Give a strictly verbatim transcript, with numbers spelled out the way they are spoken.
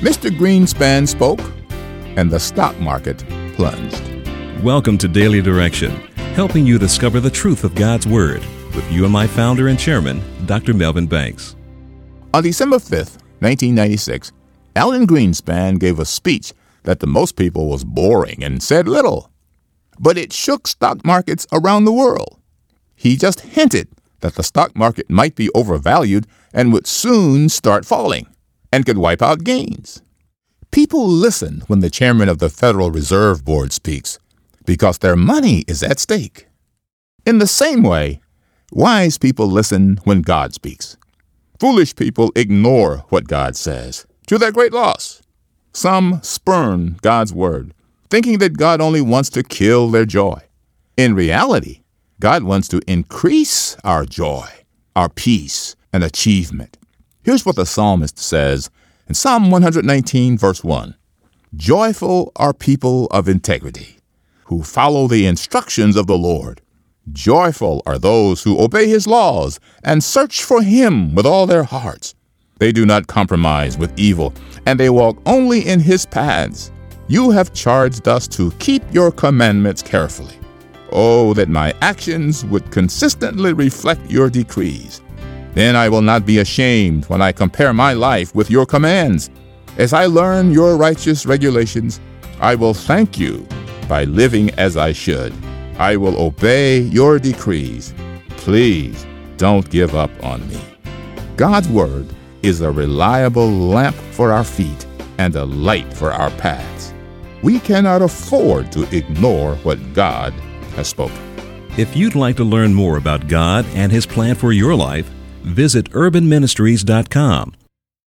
Mister Greenspan spoke, and the stock market plunged. Welcome to Daily Direction, helping you discover the truth of God's Word, with you and my founder and chairman, Doctor Melvin Banks. On December fifth, nineteen ninety-six, Alan Greenspan gave a speech that to most people was boring and said little, but it shook stock markets around the world. He just hinted that the stock market might be overvalued and would soon start falling and could wipe out gains. People listen when the chairman of the Federal Reserve Board speaks because their money is at stake. In the same way, wise people listen when God speaks. Foolish people ignore what God says, to their great loss. Some spurn God's word, thinking that God only wants to kill their joy. In reality, God wants to increase our joy, our peace, and achievement. Here's what the psalmist says in Psalm one nineteen, verse one. Joyful are people of integrity, who follow the instructions of the Lord. Joyful are those who obey his laws and search for him with all their hearts. They do not compromise with evil, and they walk only in his paths. You have charged us to keep your commandments carefully. Oh, that my actions would consistently reflect your decrees. Then I will not be ashamed when I compare my life with your commands. As I learn your righteous regulations, I will thank you by living as I should. I will obey your decrees. Please don't give up on me. God's word is a reliable lamp for our feet and a light for our paths. We cannot afford to ignore what God has spoken. If you'd like to learn more about God and His plan for your life, visit urban ministries dot com